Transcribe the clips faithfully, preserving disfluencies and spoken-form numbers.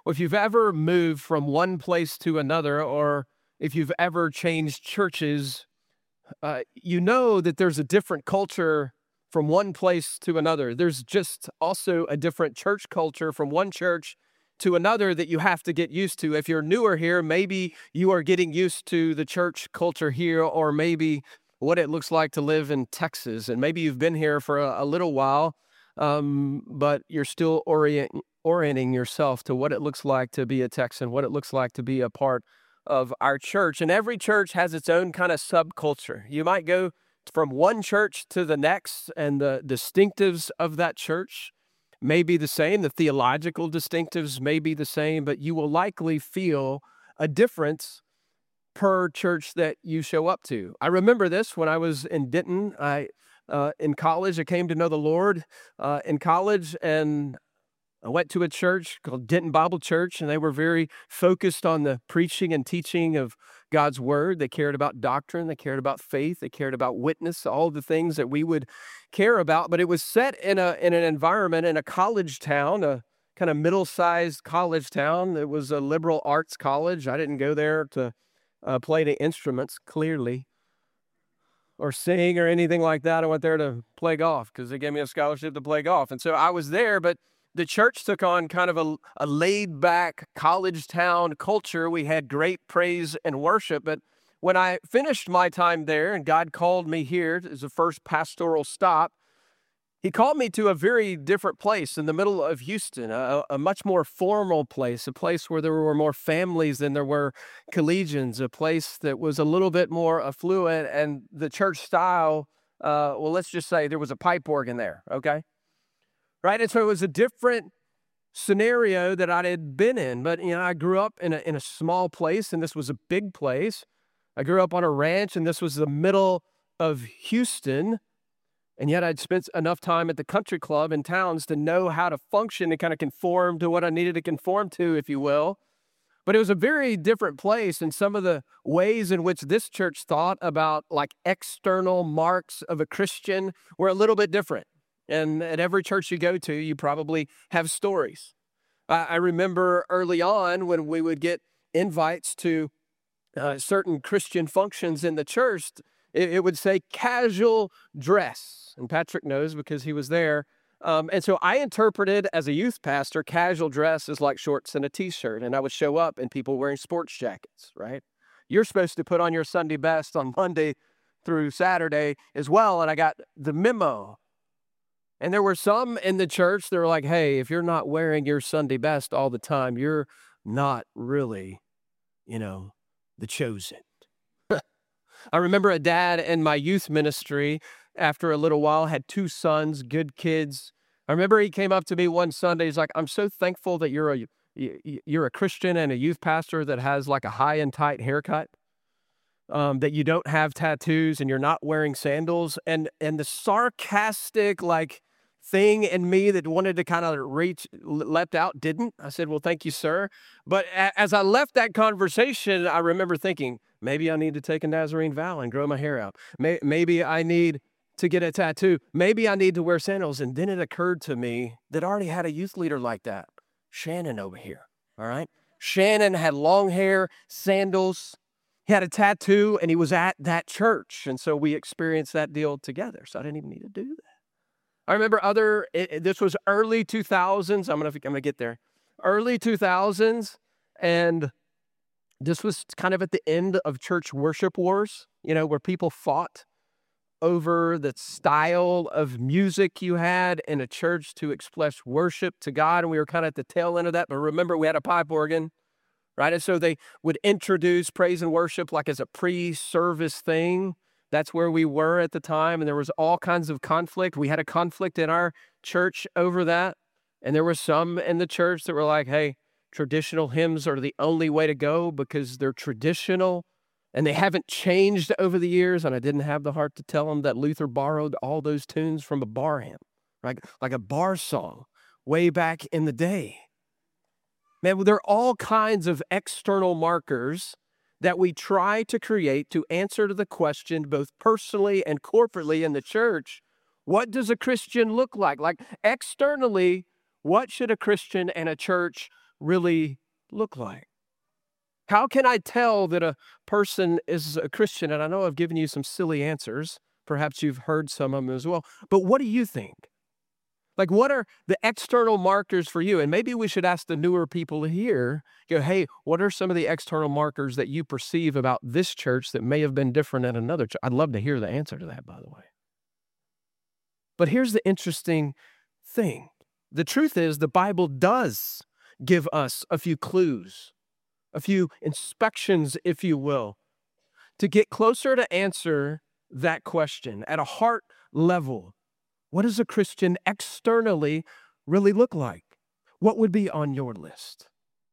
Well, if you've ever moved from one place to another, or if you've ever changed churches, uh, you know that there's a different culture from one place to another. There's just also a different church culture from one church to another that you have to get used to. If you're newer here, maybe you are getting used to the church culture here, or maybe what it looks like to live in Texas. And maybe you've been here for a, a little while, um, but you're still orient, orienting yourself to what it looks like to be a Texan, what it looks like to be a part of our church. And every church has its own kind of subculture. You might go from one church to the next, and the distinctives of that church may be the same. The theological distinctives may be the same, but you will likely feel a difference per church that you show up to. I remember this when I was in Denton. I uh, in college, I came to know the Lord uh, in college, and I went to a church called Denton Bible Church, and they were very focused on the preaching and teaching of God's word. They cared about doctrine. They cared about faith. They cared about witness, all the things that we would care about. But it was set in a in an environment in a college town, a kind of middle-sized college town. It was a liberal arts college. I didn't go there to uh, play the instruments, clearly, or sing or anything like that. I went there to play golf because they gave me a scholarship to play golf. And so I was there, but the church took on kind of a, a laid-back college town culture. We had great praise and worship. But when I finished my time there and God called me here as the first pastoral stop, he called me to a very different place in the middle of Houston, a, a much more formal place, a place where there were more families than there were collegians, a place that was a little bit more affluent, and the church style, uh, well, let's just say there was a pipe organ there, okay? Right? And so it was a different scenario that I had been in. But, you know, I grew up in a, in a small place, and this was a big place. I grew up on a ranch, and this was the middle of Houston. And yet I'd spent enough time at the country club in towns to know how to function and kind of conform to what I needed to conform to, if you will. But it was a very different place, and some of the ways in which this church thought about like external marks of a Christian were a little bit different. And at every church you go to, you probably have stories. I, I remember early on when we would get invites to uh, certain Christian functions in the church, it, it would say casual dress. And Patrick knows because he was there. Um, and so I interpreted as a youth pastor, casual dress is like shorts and a t-shirt. And I would show up and people wearing sports jackets, right? You're supposed to put on your Sunday best on Monday through Saturday as well. And I got the memo. And there were some in the church that were like, hey, if you're not wearing your Sunday best all the time, you're not really, you know, the chosen. I remember a dad in my youth ministry, after a little while, had two sons, good kids. I remember he came up to me one Sunday. He's like, I'm so thankful that you're a, you're a Christian and a youth pastor that has like a high and tight haircut. Um, that you don't have tattoos and you're not wearing sandals. And and the sarcastic like thing in me that wanted to kind of reach, leapt out, didn't. I said, well, thank you, sir. But a- as I left that conversation, I remember thinking, maybe I need to take a Nazarene vow and grow my hair out. May- maybe I need to get a tattoo. Maybe I need to wear sandals. And then it occurred to me that I already had a youth leader like that. Shannon over here, all right? Shannon had long hair, sandals. He had a tattoo, and he was at that church. And so we experienced that deal together. So I didn't even need to do that. I remember other, it, it, this was early two thousands. I'm going to I'm gonna get there. Early two thousands. And this was kind of at the end of church worship wars, you know, where people fought over the style of music you had in a church to express worship to God. And we were kind of at the tail end of that. But remember, we had a pipe organ. Right? And so they would introduce praise and worship like as a pre-service thing. That's where we were at the time. And there was all kinds of conflict. We had a conflict in our church over that. And there were some in the church that were like, hey, traditional hymns are the only way to go because they're traditional and they haven't changed over the years. And I didn't have the heart to tell them that Luther borrowed all those tunes from a bar hymn, right? Like a bar song way back in the day. Man, there are all kinds of external markers that we try to create to answer to the question, both personally and corporately in the church, what does a Christian look like? Like externally, what should a Christian and a church really look like? How can I tell that a person is a Christian? And I know I've given you some silly answers. Perhaps you've heard some of them as well. But what do you think? Like, what are the external markers for you? And maybe we should ask the newer people here, go, hey, what are some of the external markers that you perceive about this church that may have been different at another church? I'd love to hear the answer to that, by the way. But here's the interesting thing. The truth is, the Bible does give us a few clues, a few inspections, if you will, to get closer to answer that question at a heart level. What does a Christian externally really look like? What would be on your list?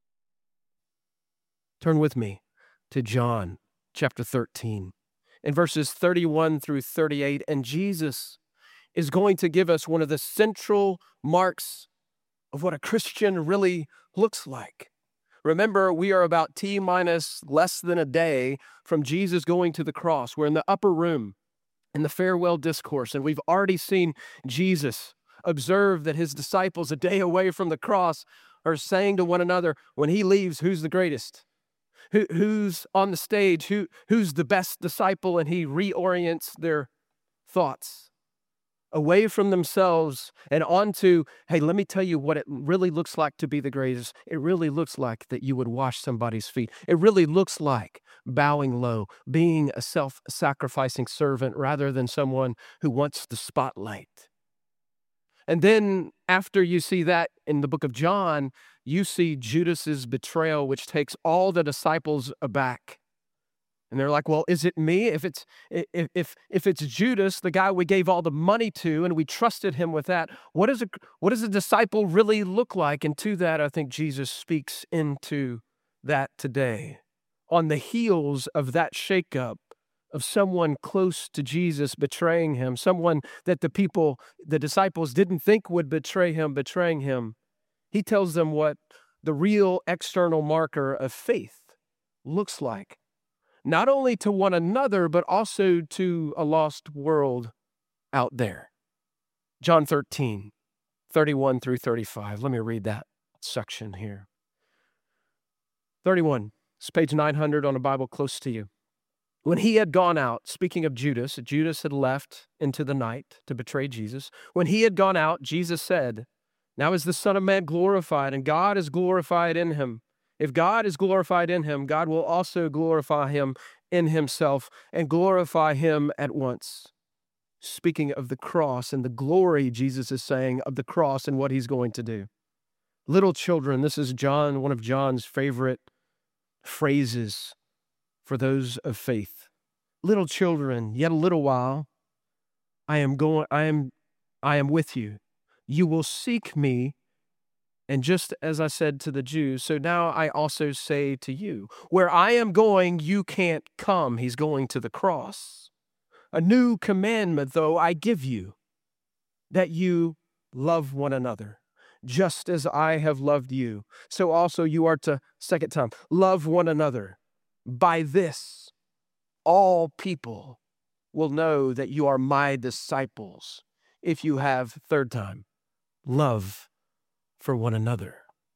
Turn with me to John chapter thirteen in verses thirty-one through thirty-eight. And Jesus is going to give us one of the central marks of what a Christian really looks like. Remember, we are about T minus less than a day from Jesus going to the cross. We're in the upper room in the farewell discourse, and we've already seen Jesus observe that his disciples a day away from the cross are saying to one another, when he leaves, who's the greatest? Who, who's on the stage? Who, who's the best disciple? And he reorients their thoughts away from themselves and onto, hey, let me tell you what it really looks like to be the greatest. It really looks like that you would wash somebody's feet. It really looks like bowing low, being a self-sacrificing servant rather than someone who wants the spotlight. And then after you see that in the book of John, you see Judas's betrayal, which takes all the disciples aback. And they're like, well, is it me? If it's if if if it's Judas, the guy we gave all the money to and we trusted him with that, what does a what does a disciple really look like? And to that, I think Jesus speaks into that today. On the heels of that shakeup of someone close to Jesus betraying him, someone that the people, the disciples didn't think would betray him, betraying him, he tells them what the real external marker of faith looks like. Not only to one another, but also to a lost world out there. John thirteen, thirty-one through thirty-five. Let me read that section here. thirty-one, it's page nine hundred on a Bible close to you. When he had gone out, speaking of Judas, Judas had left into the night to betray Jesus. When he had gone out, Jesus said, now is the Son of Man glorified, and God is glorified in him. If God is glorified in him, God will also glorify him in himself and glorify him at once. Speaking of the cross and the glory, Jesus is saying, of the cross and what he's going to do. Little children, this is John, one of John's favorite phrases for those of faith. Little children, yet a little while, I am going, I am, I am with you. You will seek me. And just as I said to the Jews, so now I also say to you, where I am going, you can't come. He's going to the cross. A new commandment, though, I give you, that you love one another, just as I have loved you. So also you are to, second time, love one another. By this, all people will know that you are my disciples, if you have, third time, love for one another.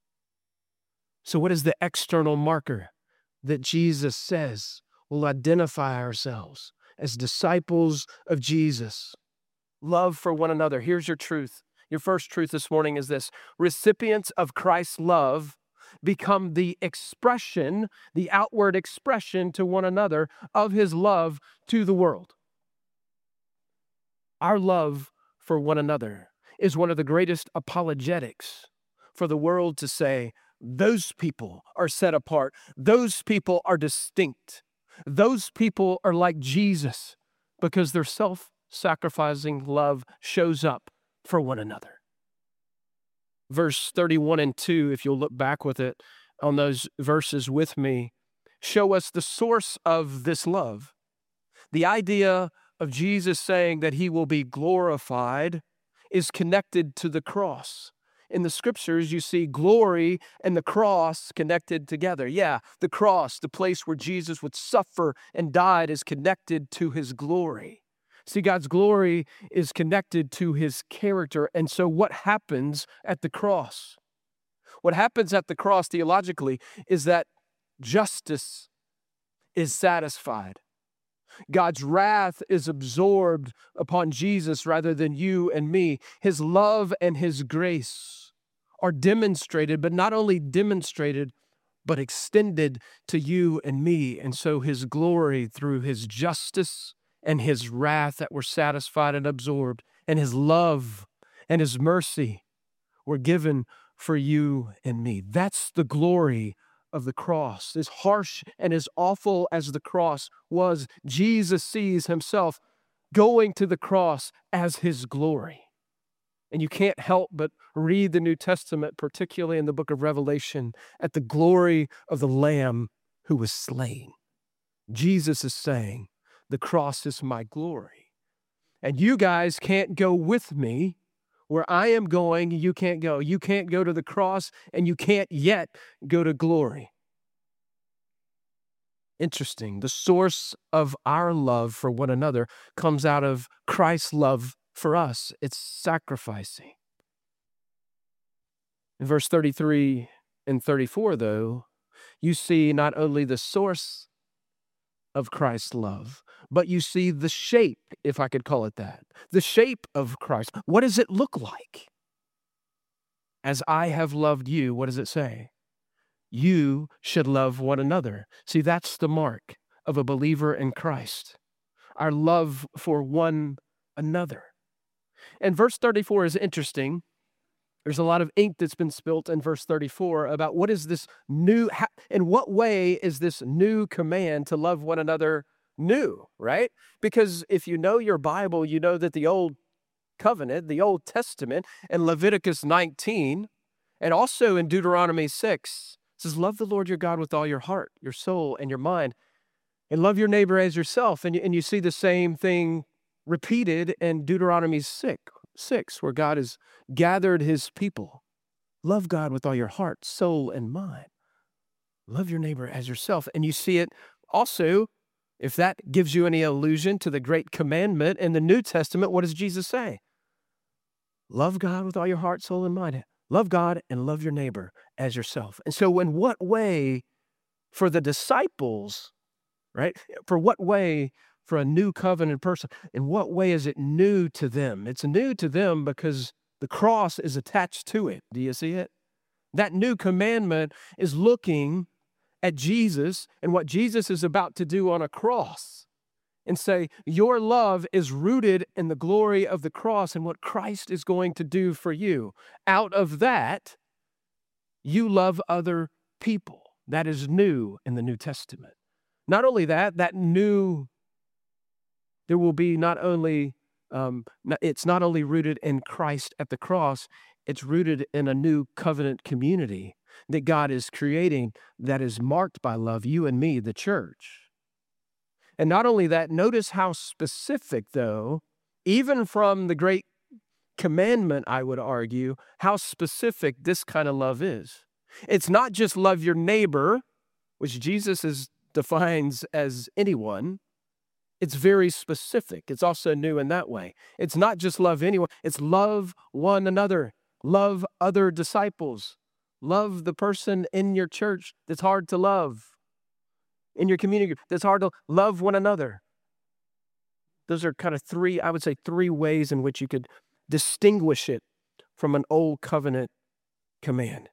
So what is the external marker that Jesus says will identify ourselves as disciples of Jesus? Love for one another. Here's your truth. Your first truth this morning is this: recipients of Christ's love become the expression, the outward expression to one another of his love to the world. Our love for one another is one of the greatest apologetics for the world to say, those people are set apart. Those people are distinct. Those people are like Jesus because their self-sacrificing love shows up for one another. Verse thirty-one and two, if you'll look back with it on those verses with me, show us the source of this love. The idea of Jesus saying that he will be glorified is connected to the cross. In the scriptures, you see glory and the cross connected together. Yeah, the cross, the place where Jesus would suffer and died, is connected to his glory. See, God's glory is connected to his character. And so what happens at the cross? What happens at the cross theologically is that justice is satisfied. God's wrath is absorbed upon Jesus rather than you and me. His love and his grace are demonstrated, but not only demonstrated, but extended to you and me. And so his glory through his justice and his wrath that were satisfied and absorbed, and his love and his mercy were given for you and me. That's the glory of the cross. As harsh and as awful as the cross was, Jesus sees himself going to the cross as his glory. And you can't help but read the New Testament, particularly in the book of Revelation, at the glory of the Lamb who was slain. Jesus is saying, the cross is my glory. And you guys can't go with me. Where I am going, you can't go. You can't go to the cross, and you can't yet go to glory. Interesting. The source of our love for one another comes out of Christ's love for us. It's sacrificing. In verse thirty-three and thirty-four, though, you see not only the source of Christ's love, but you see the shape, if I could call it that, the shape of Christ. What does it look like? As I have loved you, what does it say? You should love one another. See, that's the mark of a believer in Christ, our love for one another. And verse thirty-four is interesting. There's a lot of ink that's been spilt in verse thirty-four about what is this new, how, in what way is this new command to love one another new, right? Because if you know your Bible, you know that the Old Covenant, the Old Testament, in Leviticus nineteen, and also in Deuteronomy six, says, love the Lord your God with all your heart, your soul, and your mind, and love your neighbor as yourself. And you, and you see the same thing repeated in Deuteronomy six, six, where God has gathered his people. Love God with all your heart, soul, and mind. Love your neighbor as yourself. And you see it also, if that gives you any allusion to the great commandment in the New Testament, what does Jesus say? Love God with all your heart, soul, and mind. Love God and love your neighbor as yourself. And so in what way for the disciples, right? For what way for a new covenant person, in what way is it new to them? It's new to them because the cross is attached to it. Do you see it? That new commandment is looking at Jesus and what Jesus is about to do on a cross and say, your love is rooted in the glory of the cross and what Christ is going to do for you. Out of that, you love other people. That is new in the New Testament. Not only that, that new, there will be not only, um, it's not only rooted in Christ at the cross, it's rooted in a new covenant community that God is creating that is marked by love, you and me, the church. And not only that, notice how specific, though, even from the great commandment, I would argue, how specific this kind of love is. It's not just love your neighbor, which Jesus is, defines as anyone. It's very specific. It's also new in that way. It's not just love anyone. It's love one another. Love other disciples. Love the person in your church that's hard to love. In your community group that's hard to love one another. Those are kind of three, I would say, three ways in which you could distinguish it from an old covenant command.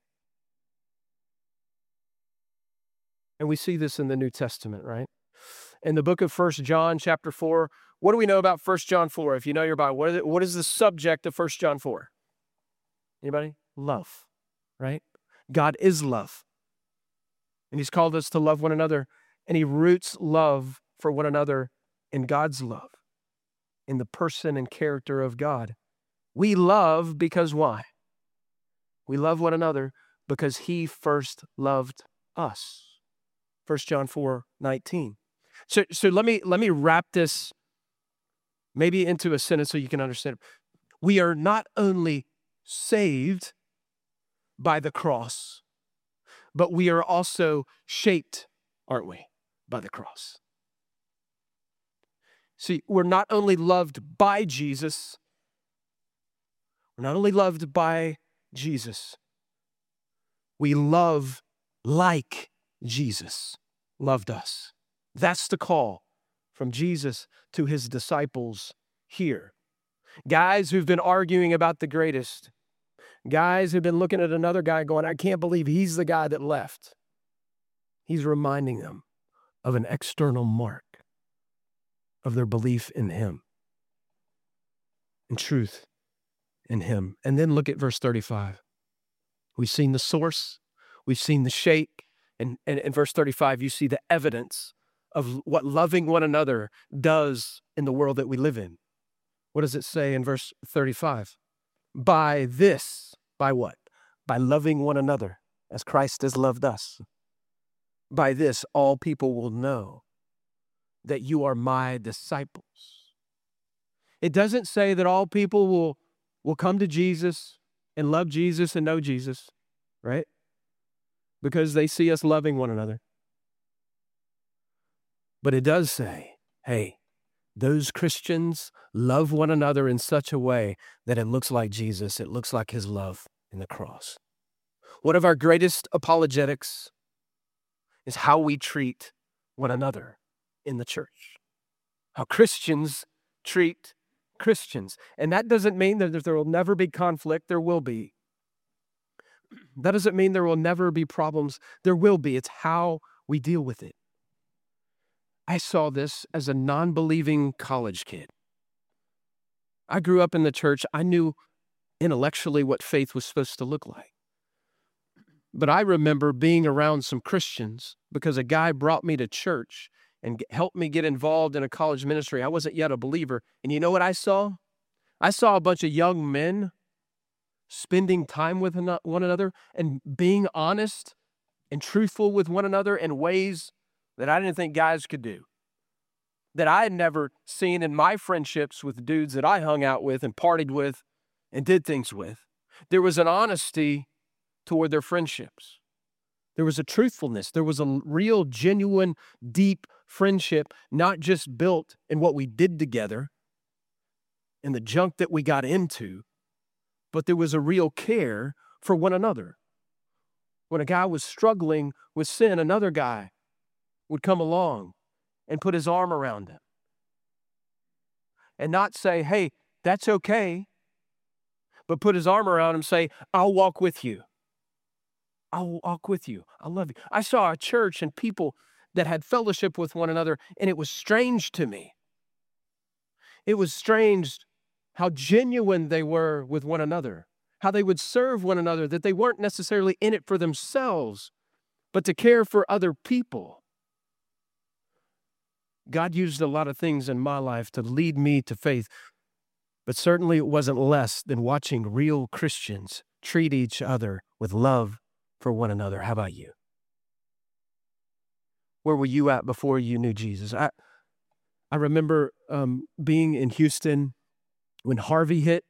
And we see this in the New Testament, right? In the book of First John chapter four, what do we know about First John four? If you know your Bible, what is, it, what is the subject of First John four? Anybody? Love, right? God is love. And he's called us to love one another. And he roots love for one another in God's love, in the person and character of God. We love because why? We love one another because he first loved us. First John four nineteen. So, so let me let me wrap this maybe into a sentence so you can understand. We are not only saved by the cross, but we are also shaped, aren't we, by the cross. See, we're not only loved by Jesus, we're not only loved by Jesus, We love like Jesus loved us. That's the call from Jesus to his disciples here. Guys who've been arguing about the greatest. Guys who've been looking at another guy going, I can't believe he's the guy that left. He's reminding them of an external mark of their belief in him and truth in him. And then look at verse thirty-five. We've seen the source. We've seen the shake. And in verse thirty-five, you see the evidence of what loving one another does in the world that we live in. What does it say in verse thirty-five? By this, by what? By loving one another as Christ has loved us. By this, all people will know that you are my disciples. It doesn't say that all people will, will come to Jesus and love Jesus and know Jesus, right? Because they see us loving one another. But it does say, hey, those Christians love one another in such a way that it looks like Jesus. It looks like his love in the cross. One of our greatest apologetics is how we treat one another in the church. How Christians treat Christians. And that doesn't mean that there will never be conflict. There will be. That doesn't mean there will never be problems. There will be. It's how we deal with it. I saw this as a non-believing college kid. I grew up in the church. I knew intellectually what faith was supposed to look like. But I remember being around some Christians because a guy brought me to church and helped me get involved in a college ministry. I wasn't yet a believer. And you know what I saw? I saw a bunch of young men spending time with one another and being honest and truthful with one another in ways that I didn't think guys could do, that I had never seen in my friendships with dudes that I hung out with and partied with and did things with. There was an honesty toward their friendships. There was a truthfulness. There was a real, genuine, deep friendship, not just built in what we did together and the junk that we got into, but there was a real care for one another. When a guy was struggling with sin, another guy would come along and put his arm around him and not say, hey, that's okay, but put his arm around him and say, I'll walk with you. I'll walk with you. I love you. I saw a church and people that had fellowship with one another, and it was strange to me. It was strange how genuine they were with one another, how they would serve one another, that they weren't necessarily in it for themselves, but to care for other people. God used a lot of things in my life to lead me to faith, but certainly it wasn't less than watching real Christians treat each other with love for one another. How about you? Where were you at before you knew Jesus? I, I remember um, being in Houston when Harvey hit,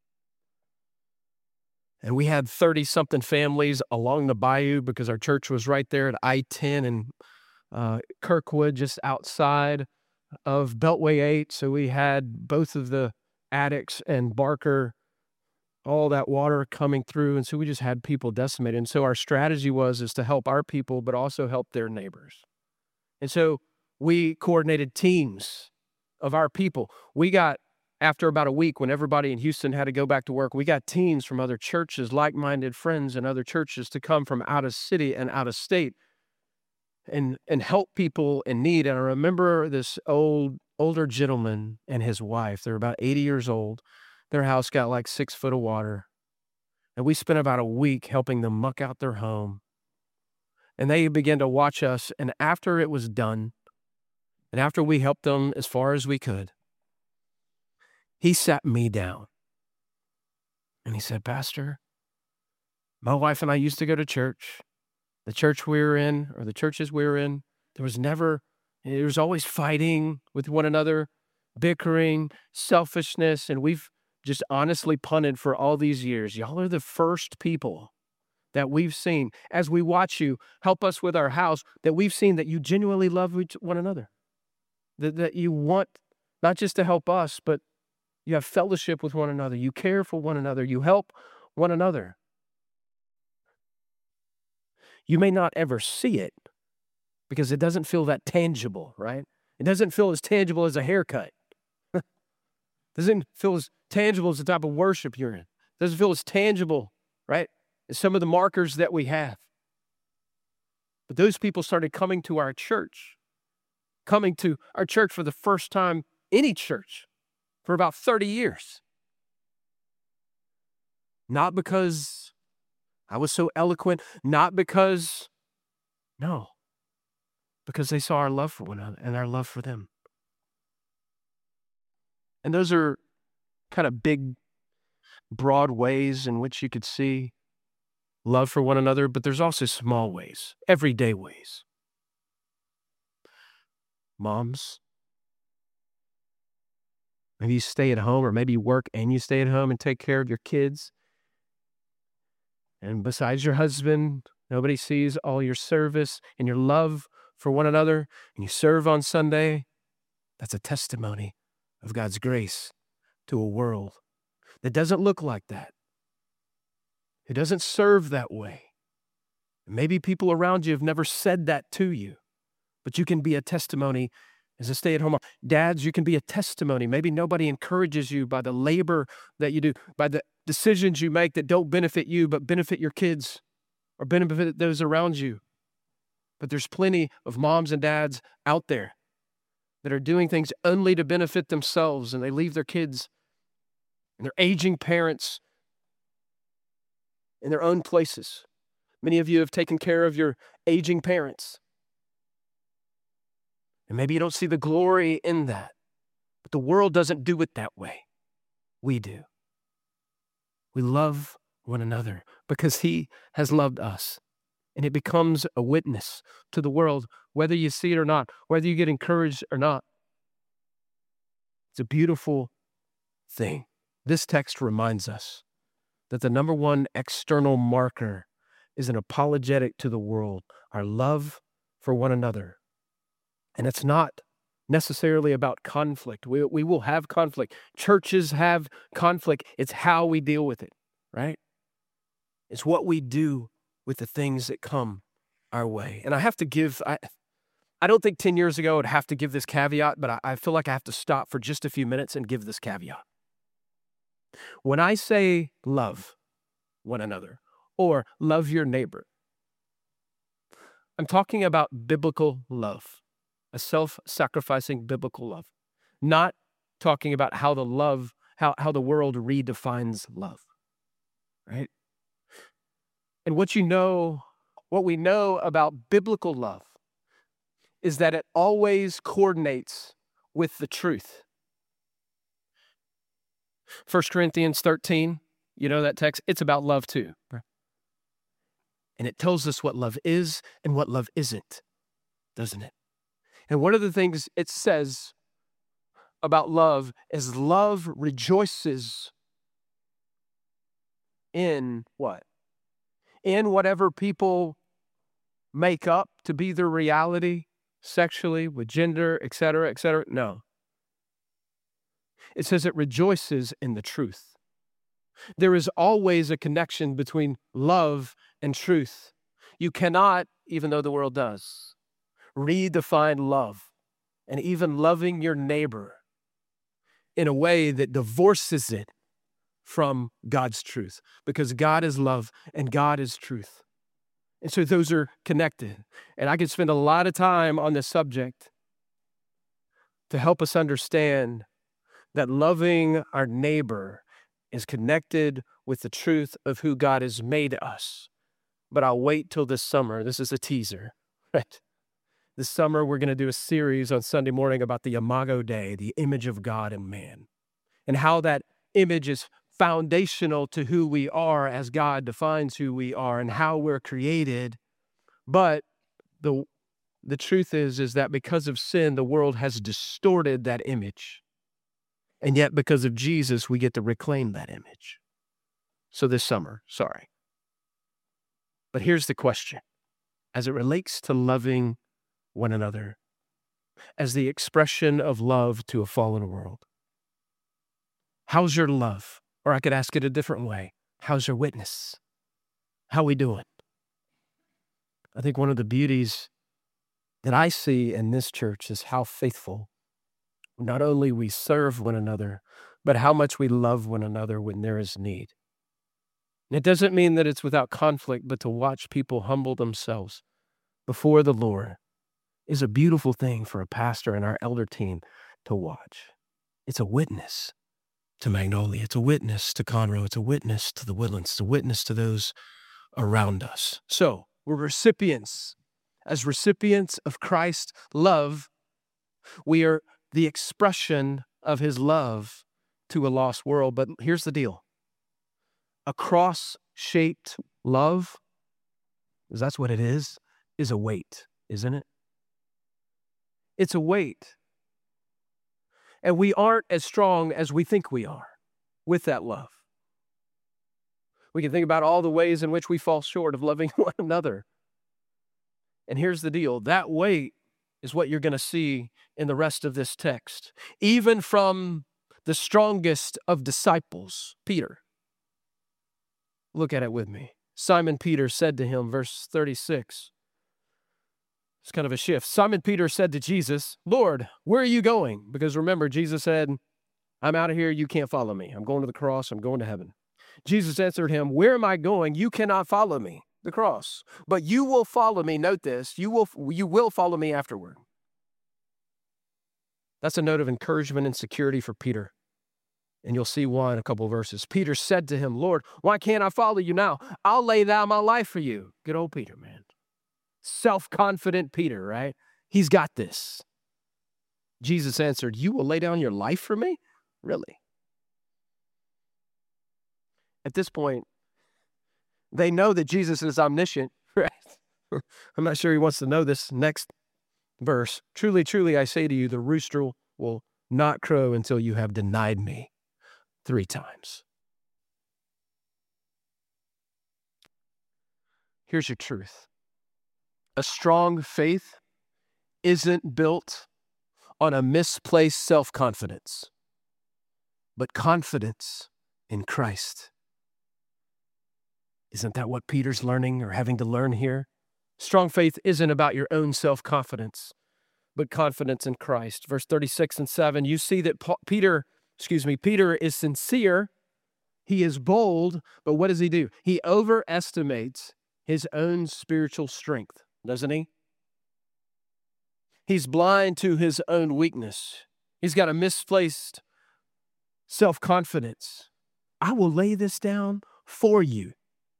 and we had thirty-something families along the bayou because our church was right there at I ten and uh, Kirkwood, just outside of Beltway eight. So we had both of the Addicts and Barker, all that water coming through, and so we just had people decimated. And so our strategy was is to help our people, but also help their neighbors. And so we coordinated teams of our people. We got, after about a week, when everybody in Houston had to go back to work, we got teams from other churches, like-minded friends and other churches to come from out of city and out of state and, and help people in need. And I remember this old, older gentleman and his wife. They're about eighty years old. Their house got like six foot of water. And we spent about a week helping them muck out their home. And they began to watch us. And after it was done, and after we helped them as far as we could, he sat me down. And he said, Pastor, my wife and I used to go to church. The church we were in, or the churches we were in, there was never, there was always fighting with one another, bickering, selfishness, and we've just honestly punted for all these years. Y'all are the first people that we've seen, as we watch you help us with our house, that we've seen that you genuinely love one another, that, that you want not just to help us, but you have fellowship with one another. You care for one another. You help one another. You may not ever see it because it doesn't feel that tangible, right? It doesn't feel as tangible as a haircut. It doesn't feel as tangible as the type of worship you're in. It doesn't feel as tangible, right, as some of the markers that we have. But those people started coming to our church, coming to our church for the first time, any church, for about thirty years. Not because I was so eloquent, not because, no, because they saw our love for one another and our love for them. And those are kind of big, broad ways in which you could see love for one another, but there's also small ways, everyday ways. Moms, maybe you stay at home, or maybe you work and you stay at home and take care of your kids. And besides your husband, nobody sees all your service and your love for one another, and you serve on Sunday. That's a testimony of God's grace to a world that doesn't look like that. It doesn't serve that way. Maybe people around you have never said that to you, but you can be a testimony as a stay-at-home mom. Dads, you can be a testimony. Maybe nobody encourages you by the labor that you do, by the decisions you make that don't benefit you, but benefit your kids or benefit those around you. But there's plenty of moms and dads out there that are doing things only to benefit themselves, and they leave their kids and their aging parents in their own places. Many of you have taken care of your aging parents. And maybe you don't see the glory in that, but the world doesn't do it that way. We do. We love one another because He has loved us. And it becomes a witness to the world, whether you see it or not, whether you get encouraged or not. It's a beautiful thing. This text reminds us that the number one external marker is an apologetic to the world, our love for one another. And it's not necessarily about conflict. We, we will have conflict. Churches have conflict. It's how we deal with it, right? It's what we do with the things that come our way. And I have to give, I, I don't think ten years ago I'd have to give this caveat, but I, I feel like I have to stop for just a few minutes and give this caveat. When I say love one another or love your neighbor, I'm talking about biblical love, a self-sacrificing biblical love, not talking about how the love, how, how the world redefines love, right? And what you know, what we know about biblical love is that it always coordinates with the truth. First Corinthians thirteen, you know that text, it's about love too. And it tells us what love is and what love isn't, doesn't it? And one of the things it says about love is love rejoices in what? In whatever people make up to be their reality sexually, with gender, et cetera, et cetera. No. It says it rejoices in the truth. There is always a connection between love and truth. You cannot, even though the world does, redefine love and even loving your neighbor in a way that divorces it from God's truth, because God is love and God is truth. And so those are connected. And I could spend a lot of time on this subject to help us understand that loving our neighbor is connected with the truth of who God has made us. But I'll wait till this summer. This is a teaser, right? This summer, we're going to do a series on Sunday morning about the Imago Dei, the image of God in man, and how that image is foundational to who we are as God defines who we are and how we're created. But the, the truth is, is that because of sin, the world has distorted that image. And yet, because of Jesus, we get to reclaim that image. So this summer, sorry. But here's the question. As it relates to loving one another as the expression of love to a fallen world, how's your love? Or I could ask it a different way. How's your witness? How we doing? I think one of the beauties that I see in this church is how faithful not only we serve one another, but how much we love one another when there is need. And it doesn't mean that it's without conflict, but to watch people humble themselves before the Lord is a beautiful thing for a pastor and our elder team to watch. It's a witness to Magnolia. It's a witness to Conroe. It's a witness to the Woodlands. It's a witness to those around us. So we're recipients. As recipients of Christ's love, we are the expression of his love to a lost world. But here's the deal. A cross-shaped love, because that's what it is, is a weight, isn't it? It's a weight. And we aren't as strong as we think we are with that love. We can think about all the ways in which we fall short of loving one another. And here's the deal. That weight is what you're going to see in the rest of this text. Even from the strongest of disciples, Peter. Look at it with me. Simon Peter said to him, verse thirty-six. It's kind of a shift. Simon Peter said to Jesus, Lord, where are you going? Because remember, Jesus said, I'm out of here. You can't follow me. I'm going to the cross. I'm going to heaven. Jesus answered him, where am I going? You cannot follow me, the cross. But you will follow me. Note this. You will, you will follow me afterward. That's a note of encouragement and security for Peter. And you'll see why in a couple of verses. Peter said to him, Lord, why can't I follow you now? I'll lay down my life for you. Good old Peter, man. Self-confident Peter, right? He's got this. Jesus answered, you will lay down your life for me? Really? At this point, they know that Jesus is omniscient, right? I'm not sure he wants to know this next verse. Truly, truly, I say to you, the rooster will not crow until you have denied me three times. Here's your truth. A strong faith isn't built on a misplaced self-confidence, but confidence in Christ. Isn't that what Peter's learning or having to learn here? Strong faith isn't about your own self-confidence, but confidence in Christ. Verse thirty-six and seven, you see that Paul, Peter, excuse me, Peter is sincere. He is bold, but what does he do? He overestimates his own spiritual strength, doesn't he? He's blind to his own weakness. He's got a misplaced self-confidence. I will lay this down for you.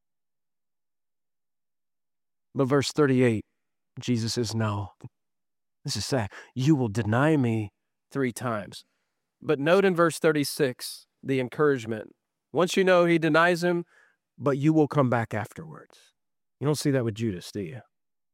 But verse thirty-eight, Jesus says, no, this is sad. You will deny me three times. But note in verse thirty-six, the encouragement. Once you know he denies him, but you will come back afterwards. You don't see that with Judas, do you?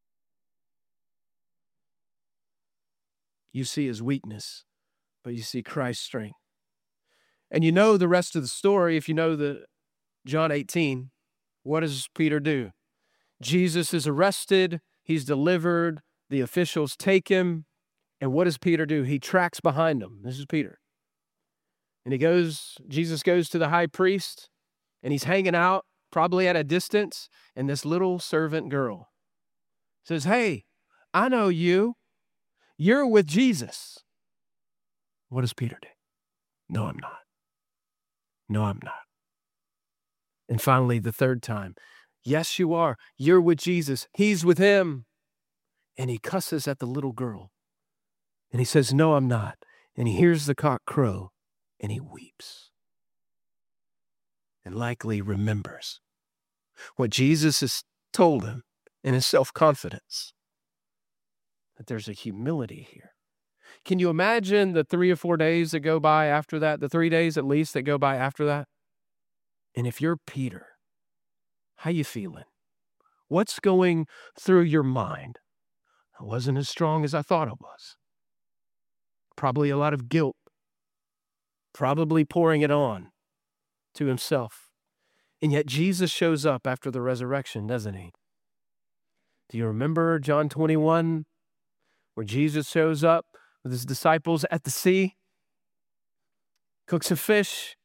You see his weakness, but you see Christ's strength. And you know the rest of the story. If you know the John eighteen, what does Peter do? Jesus is arrested. He's delivered. The officials take him. And what does Peter do? He tracks behind him. This is Peter. And he goes, Jesus goes to the high priest, and he's hanging out, probably at a distance, and this little servant girl says, hey, I know you. You're with Jesus. What does Peter do? No, I'm not. No, I'm not. And finally, the third time, yes, you are. You're with Jesus. He's with him. And he cusses at the little girl. And he says, no, I'm not. And he hears the cock crow, and he weeps. And likely remembers what Jesus has told him in his self-confidence. That there's a humility here. Can you imagine the three or four days that go by after that, the three days at least that go by after that? And if you're Peter, how you feeling? What's going through your mind? I wasn't as strong as I thought I was. Probably a lot of guilt. Probably pouring it on to himself. And yet Jesus shows up after the resurrection, doesn't he? Do you remember John twenty-one, where Jesus shows up with his disciples at the sea, cooks a fish,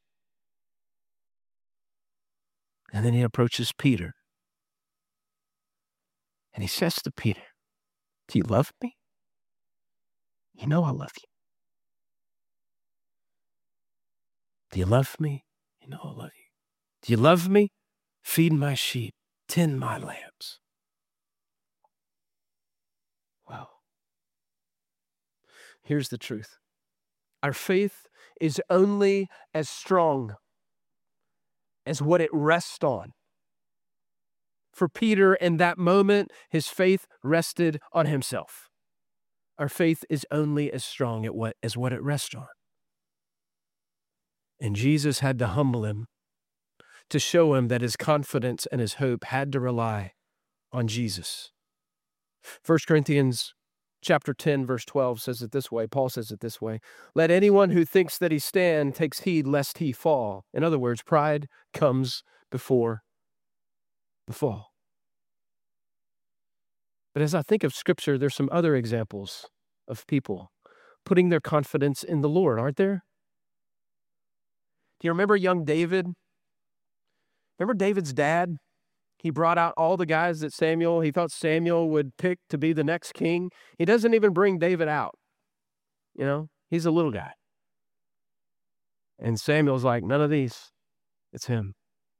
and then he approaches Peter. And he says to Peter, do you love me? You know I love you. Do you love me? You know I love you. Do you love me? Feed my sheep, tend my lambs. Wow. Here's the truth. Our faith is only as strong as what it rests on. For Peter, in that moment, his faith rested on himself. Our faith is only as strong at what, as what it rests on. And Jesus had to humble him to show him that his confidence and his hope had to rely on Jesus. First Corinthians chapter ten, verse twelve says it this way. Paul says it this way. Let anyone who thinks that he stand takes heed lest he fall. In other words, pride comes before the fall. But as I think of Scripture, there's some other examples of people putting their confidence in the Lord, aren't there? Do you remember young David? Remember David's dad? He brought out all the guys that Samuel, he thought Samuel would pick to be the next king. He doesn't even bring David out. You know, he's a little guy. And Samuel's like, none of these. It's him.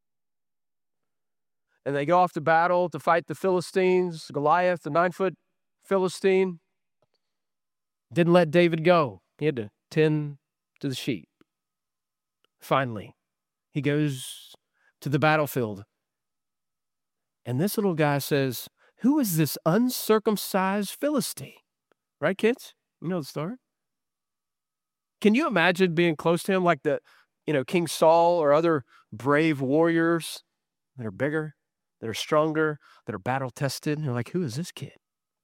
And they go off to battle to fight the Philistines. Goliath, the nine-foot Philistine, didn't let David go. He had to tend to the sheep. Finally, he goes to the battlefield. And this little guy says, who is this uncircumcised Philistine? Right, kids? You know the story. Can you imagine being close to him like the, you know, King Saul or other brave warriors that are bigger, that are stronger, that are battle-tested? And you're like, who is this kid?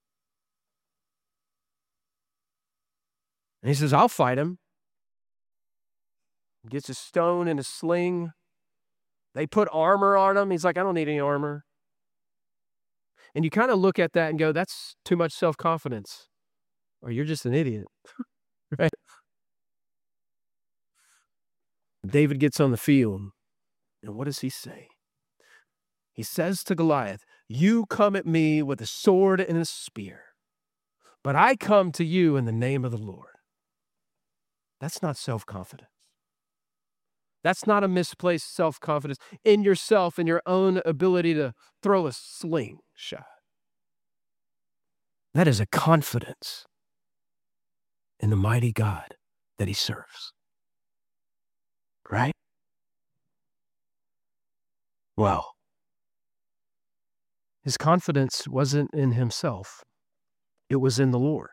And he says, I'll fight him. Gets a stone and a sling. They put armor on him. He's like, I don't need any armor. And you kind of look at that and go, that's too much self-confidence. Or you're just an idiot. Right? David gets on the field. And what does he say? He says to Goliath, you come at me with a sword and a spear, but I come to you in the name of the Lord. That's not self-confidence. That's not a misplaced self-confidence in yourself and your own ability to throw a slingshot. That is a confidence in the mighty God that he serves. Right? Well, his confidence wasn't in himself. It was in the Lord.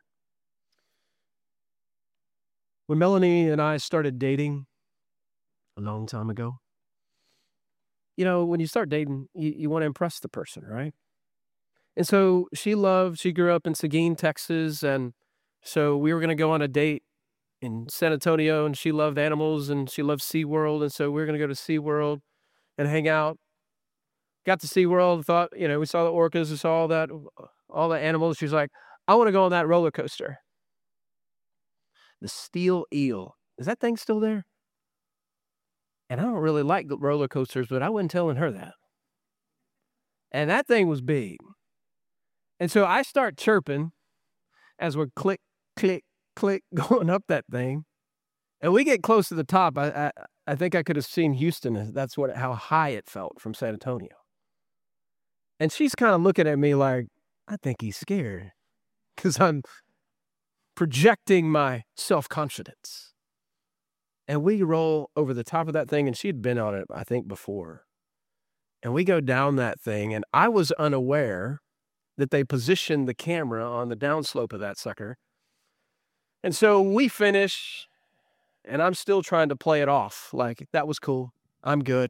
When Melanie and I started dating a long time ago, you know, when you start dating, you, you want to impress the person, right? And so she loved, she grew up in Seguin, Texas, and so we were going to go on a date in San Antonio, and she loved animals, and she loved SeaWorld, and so we were going to go to SeaWorld and hang out. Got to SeaWorld, thought, you know, we saw the orcas, we saw all that, all the animals. She's like, I want to go on that roller coaster. The steel eel. Is that thing still there? And I don't really like roller coasters, but I wasn't telling her that. And that thing was big. And so I start chirping as we're click, click, click going up that thing. And we get close to the top. I I, I think I could have seen Houston. That's what how high it felt from San Antonio. And she's kind of looking at me like, I think he's scared because I'm projecting my self-confidence. And we roll over the top of that thing, and she'd been on it, I think, before. And we go down that thing, and I was unaware that they positioned the camera on the downslope of that sucker. And so we finish, and I'm still trying to play it off like, that was cool. I'm good.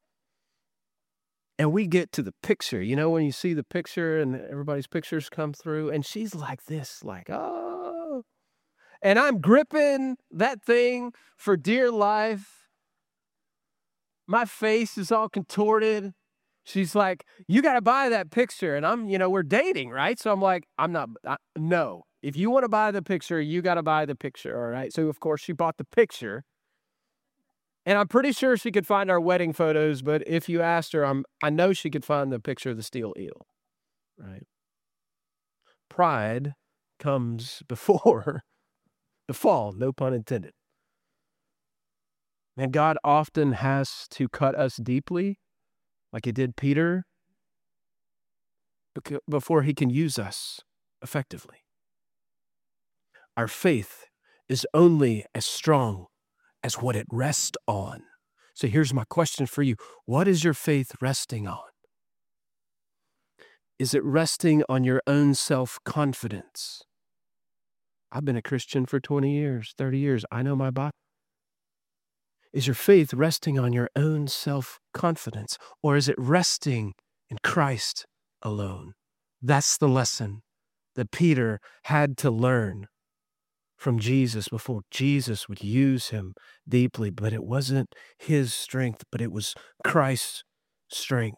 And we get to the picture, you know, when you see the picture and everybody's pictures come through, and she's like this, like, oh. And I'm gripping that thing for dear life. My face is all contorted. She's like, you got to buy that picture. And I'm, you know, we're dating, right? So I'm like, I'm not, I, no. If you want to buy the picture, you got to buy the picture, all right? So, of course, she bought the picture. And I'm pretty sure she could find our wedding photos, but if you asked her, I'm, I know she could find the picture of the steel eel, right? pride comes before the fall, no pun intended. And God often has to cut us deeply, like he did Peter, before he can use us effectively. Our faith is only as strong as what it rests on. So here's my question for you. What is your faith resting on? Is it resting on your own self-confidence? I've been a Christian for twenty years, thirty years. I know my Bible. Is your faith resting on your own self-confidence, or is it resting in Christ alone? That's the lesson that Peter had to learn from Jesus before Jesus would use him deeply. But it wasn't his strength, but it was Christ's strength.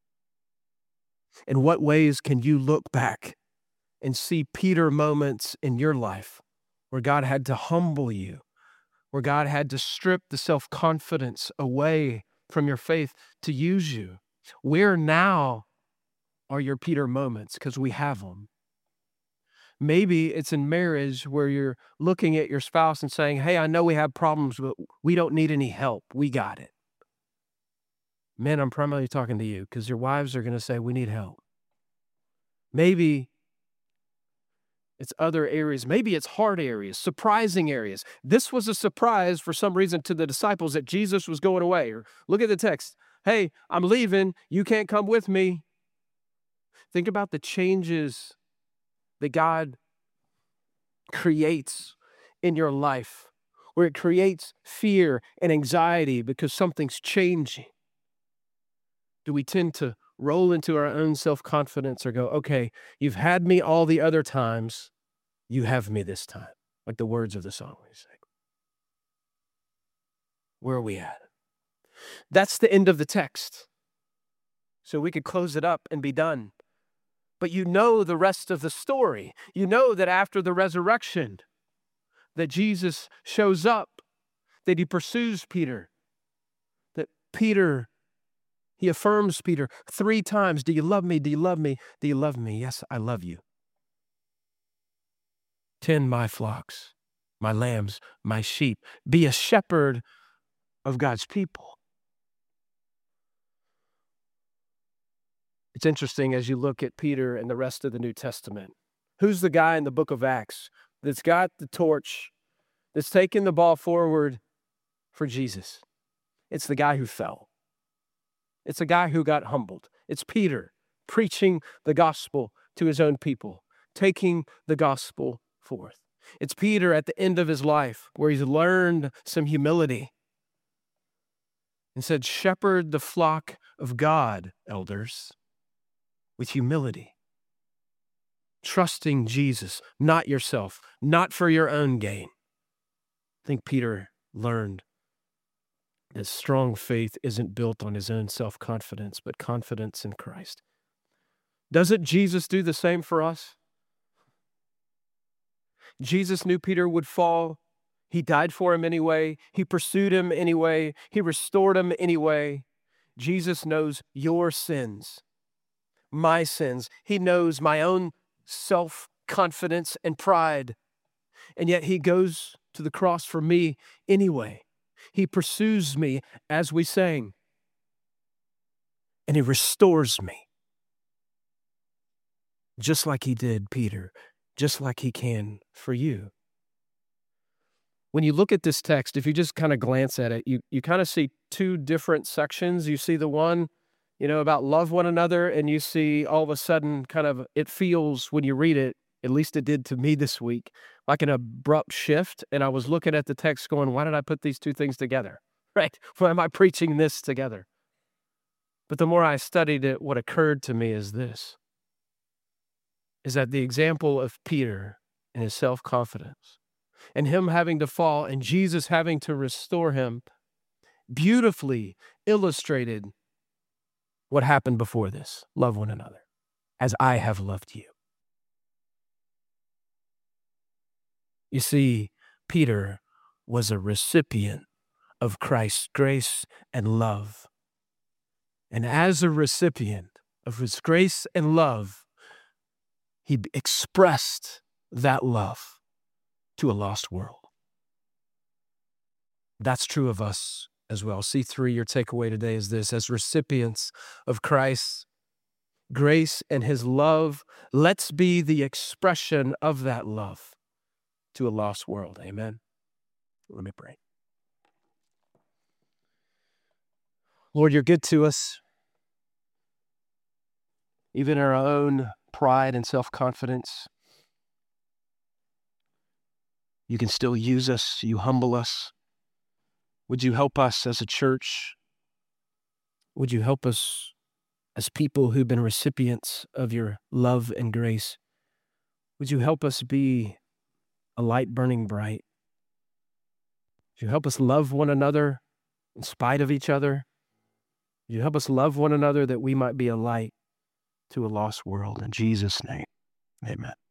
In what ways can you look back and see Peter moments in your life where God had to humble you, where God had to strip the self-confidence away from your faith to use you? Where now are your Peter moments? Because we have them. Maybe it's in marriage where you're looking at your spouse and saying, hey, I know we have problems, but we don't need any help. We got it. Men, I'm primarily talking to you because your wives are going to say, we need help. Maybe it's other areas. Maybe it's hard areas, surprising areas. This was a surprise for some reason to the disciples that Jesus was going away. Or look at the text. Hey, I'm leaving. You can't come with me. Think about the changes that God creates in your life, where it creates fear and anxiety because something's changing. Do we tend to roll into our own self-confidence or go, okay, you've had me all the other times, you have me this time, like the words of the song we sing? Where are we at? That's the end of the text. So we could close it up and be done. But you know the rest of the story. You know that after the resurrection, that Jesus shows up, that he pursues Peter, that Peter, he affirms Peter three times. Do you love me? Do you love me? Do you love me? Yes, I love you. Tend my flocks, my lambs, my sheep. Be a shepherd of God's people. It's interesting as you look at Peter and the rest of the New Testament. Who's the guy in the book of Acts that's got the torch, that's taking the ball forward for Jesus? It's the guy who fell. It's a guy who got humbled. It's Peter preaching the gospel to his own people, taking the gospel forth. It's Peter at the end of his life where he's learned some humility and said, shepherd the flock of God, elders, with humility, trusting Jesus, not yourself, not for your own gain. I think Peter learned that strong faith isn't built on his own self-confidence, but confidence in Christ. Doesn't Jesus do the same for us? Jesus knew Peter would fall. He died for him anyway. He pursued him anyway. He restored him anyway. Jesus knows your sins, my sins. He knows my own self-confidence and pride. And yet he goes to the cross for me anyway. He pursues me, as we sang, and he restores me. Just like he did Peter, just like he can for you. When you look at this text, if you just kind of glance at it, you, you kind of see two different sections. You see the one, you know, about love one another, and you see all of a sudden kind of, it feels when you read it, at least it did to me this week, like an abrupt shift. And I was looking at the text going, why did I put these two things together? Right? Why am I preaching this together? But the more I studied it, what occurred to me is this, is that the example of Peter and his self-confidence and him having to fall and Jesus having to restore him beautifully illustrated what happened before this. Love one another as I have loved you. You see, Peter was a recipient of Christ's grace and love. And as a recipient of his grace and love, he expressed that love to a lost world. That's true of us as well. C three, your takeaway today is this: as recipients of Christ's grace and his love, let's be the expression of that love to a lost world. Amen. Let me pray. Lord, you're good to us. Even our own pride and self-confidence, you can still use us. You humble us. Would you help us as a church? Would you help us as people who've been recipients of your love and grace? Would you help us be a light burning bright? Would you help us love one another in spite of each other? Would you help us love one another that we might be a light to a lost world? In Jesus' name, amen.